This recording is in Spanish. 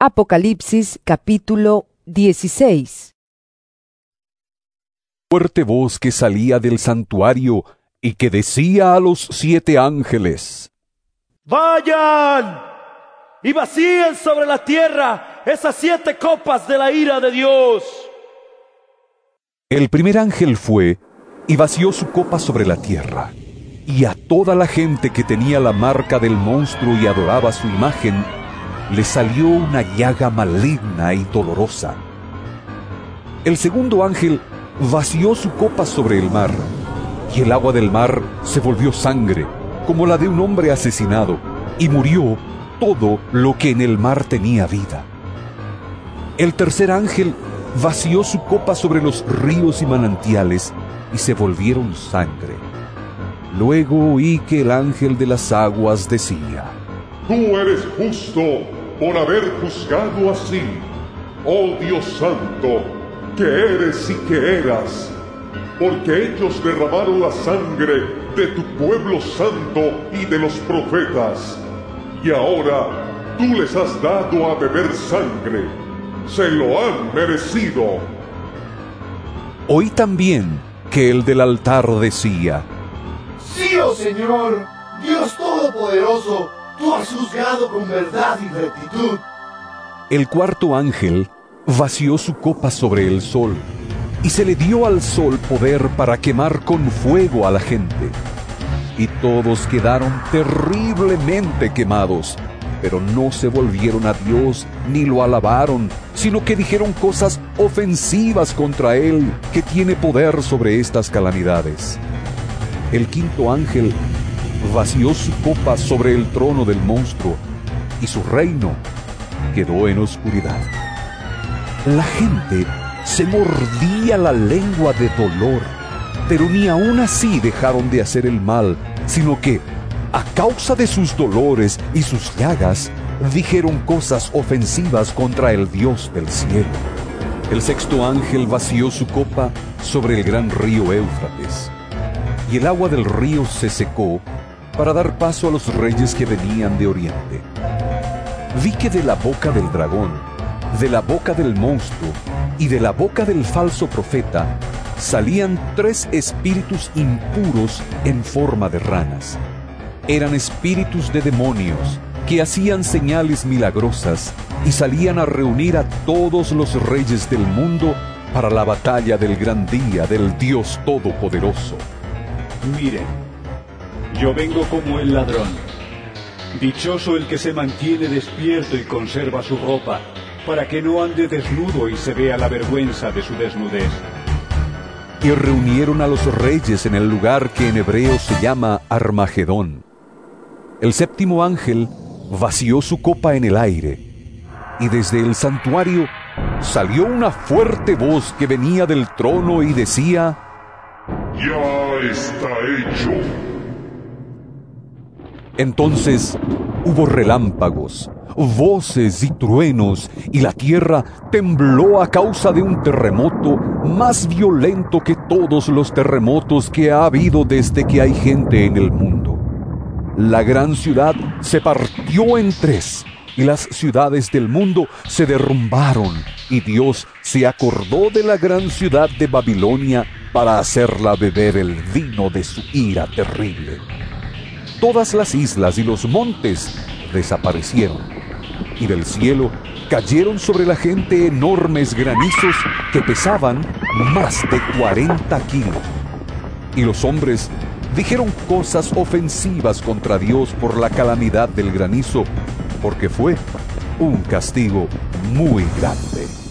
Apocalipsis capítulo 16. Fuerte voz que salía del santuario y que decía a los 7 ángeles: ¡Vayan y vacíen sobre la tierra esas 7 copas de la ira de Dios! El primer ángel fue y vació su copa sobre la tierra, y a toda la gente que tenía la marca del monstruo y adoraba su imagen, le salió una llaga maligna y dolorosa. El segundo ángel vació su copa sobre el mar, y el agua del mar se volvió sangre, como la de un hombre asesinado, y murió todo lo que en el mar tenía vida. El tercer ángel vació su copa sobre los ríos y manantiales, y se volvieron sangre. Luego oí que el ángel de las aguas decía: Tú eres justo por haber juzgado así, oh Dios santo, que eres y que eras, porque ellos derramaron la sangre de tu pueblo santo y de los profetas, y ahora tú les has dado a beber sangre. Se lo han merecido. Oí también que el del altar decía: Sí, oh Señor, Dios Todopoderoso, tú has juzgado con verdad y rectitud. El cuarto ángel vació su copa sobre el sol, y se le dio al sol poder para quemar con fuego a la gente. Y todos quedaron terriblemente quemados, pero no se volvieron a Dios ni lo alabaron, sino que dijeron cosas ofensivas contra Él, que tiene poder sobre estas calamidades. El quinto ángel vació su copa sobre el trono del monstruo, y su reino quedó en oscuridad. La gente se mordía la lengua de dolor, pero ni aun así dejaron de hacer el mal, sino que, a causa de sus dolores y sus llagas, dijeron cosas ofensivas contra el Dios del cielo. El sexto ángel vació su copa sobre el gran río Éufrates, y el agua del río se secó para dar paso a los reyes que venían de oriente. Vi que de la boca del dragón, de la boca del monstruo y de la boca del falso profeta salían 3 espíritus impuros en forma de ranas. Eran espíritus de demonios que hacían señales milagrosas y salían a reunir a todos los reyes del mundo para la batalla del gran día del Dios Todopoderoso. Miren, yo vengo como el ladrón. Dichoso el que se mantiene despierto y conserva su ropa, para que no ande desnudo y se vea la vergüenza de su desnudez. Y reunieron a los reyes en el lugar que en hebreo se llama Armagedón. El séptimo ángel vació su copa en el aire, y desde el santuario salió una fuerte voz que venía del trono y decía: Ya está hecho. Entonces hubo relámpagos, voces y truenos, y la tierra tembló a causa de un terremoto más violento que todos los terremotos que ha habido desde que hay gente en el mundo. La gran ciudad se partió en 3, y las ciudades del mundo se derrumbaron, y Dios se acordó de la gran ciudad de Babilonia para hacerla beber el vino de su ira terrible. Todas las islas y los montes desaparecieron, y del cielo cayeron sobre la gente enormes granizos que pesaban más de 40 kilos. Y los hombres dijeron cosas ofensivas contra Dios por la calamidad del granizo, porque fue un castigo muy grande.